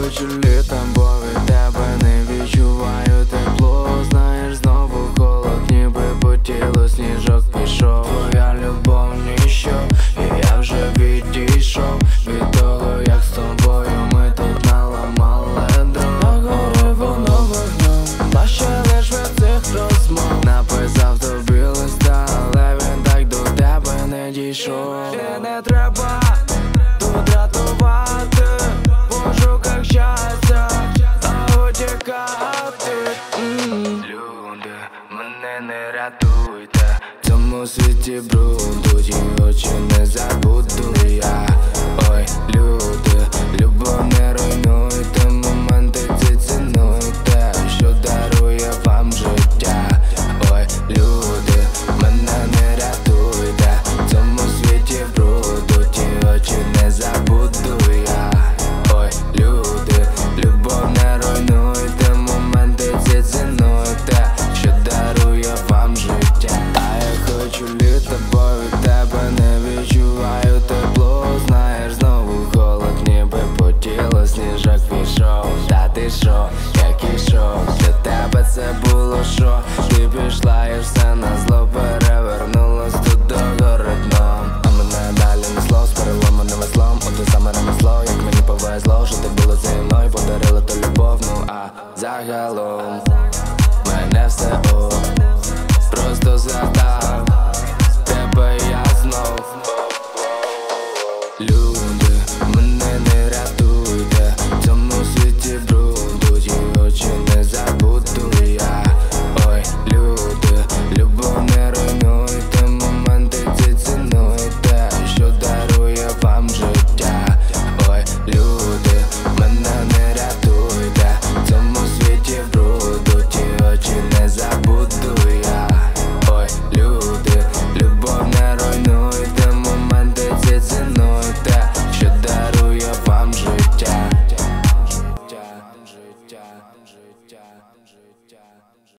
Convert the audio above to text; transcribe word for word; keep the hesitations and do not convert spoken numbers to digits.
хочу літом, бо від тебе не відчуваю тепло. Знаєш, знову холод, ніби по тілу сніжок пішов. Твоя любов ніщо, і я вже відійшов від того, як з тобою ми тут наламали дров. Нагорив воно вогнем, та ще лиш від цих розмов. Написав тобі листа, але він так до тебе не дійшов. І не треба тут рятувати в пошуках щастя, а утікати. Люди, мене не рятуйте, в цьому світі бруду, ті очі не забуду я. Ой, люди, любов не руйнуйте, моменти ці цінуйте, що дарує вам життя. Ой, люди, мене не рятуйте, в цьому світі бруду, ті очі не забуду я. Ой, люди, любов не руйнуйте, моменти ці цінуйте, що дарує вам життя. А я хочу літа, бо від тебе не відчуваю тепло. Знаєш, знову холод, ніби по тілу сніжок пішов. Та ти шо, як ішов, для тебе це було шо. Ти пішла і все назло перевернулось тут догори дном. А мене далі несло з переломаним веслом. От те саме ремесло, як мені повезло, що ти було зі мною, подарила ту любов, ну а загалом